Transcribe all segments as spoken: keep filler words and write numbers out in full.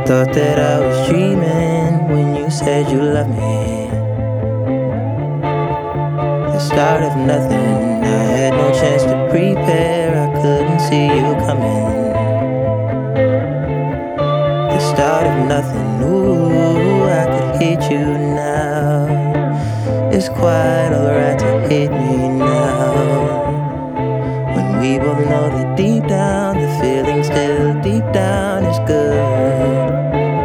Thought that I was dreaming when you said you loved me. The start of nothing, I had no chance to prepare, I couldn't see you coming. The start of nothing, ooh, I could hate you now. It's quite alright to hate me now, when we both know that deep down, the feeling still deep down is good.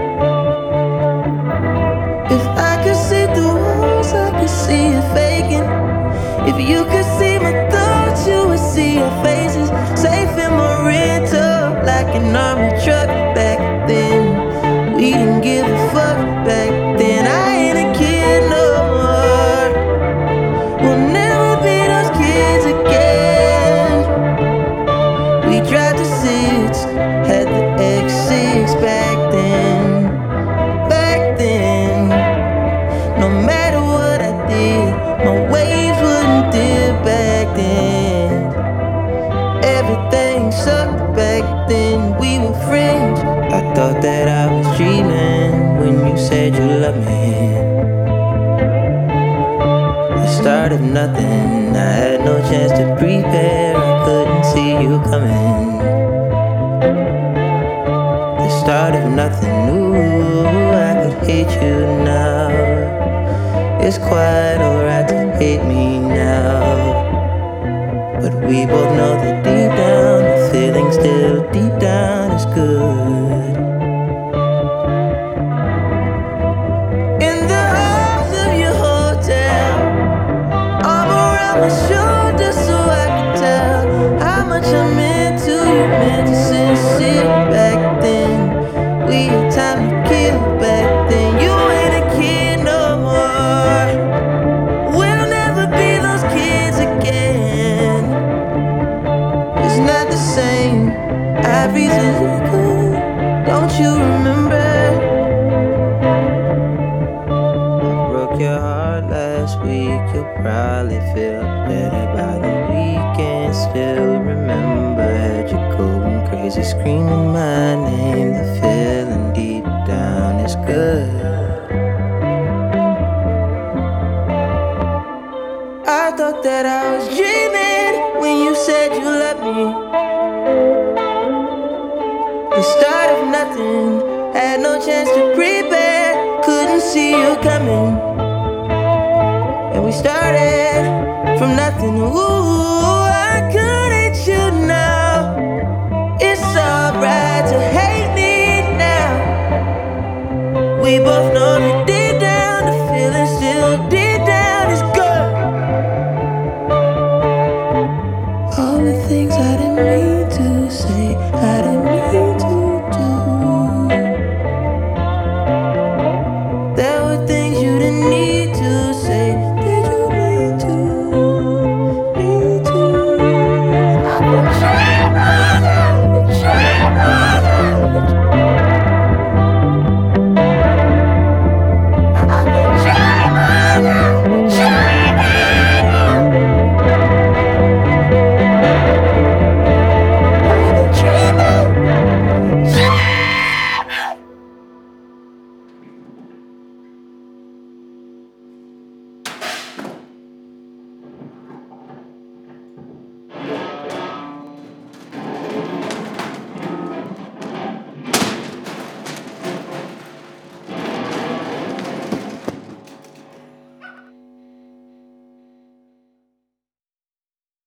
If I could see through walls, I could see you faking. If you could see my thoughts, you would see our faces. Safe in my rental, like an army truck. Back then, we didn't give a fuck. Back then, I ain't a kid no more. We'll never be those kids again. We drive the six, had the X six back then. Back then, no matter what I did, my waves wouldn't dip back then. Everything sucked back then, we were friends. I thought that I was dreaming when you said you loved me. The start of nothing, I had no chance to prepare, I couldn't see you coming. The start of nothing, ooh, I could hate you now. It's quite alright to hate me now, but we both know that deep down, the feeling still deep down is good. In the halls of your hotel, arm around my shoulder so I can tell how much I meant to you, meant to sincere back then. We had time to kill back then. You ain't a kid no more. We'll never be those kids again. It's not the same. Ivory's illegal. Don't you remember? I broke your heart last week. You'll probably feel better by the weekend. Still remember, had you going crazy, screaming my name. The feeling deep down is good. I thought that I was dreaming when you said you loved me. The start of nothing, had no chance to prepare, couldn't see you coming. And we started from nothing, ooh.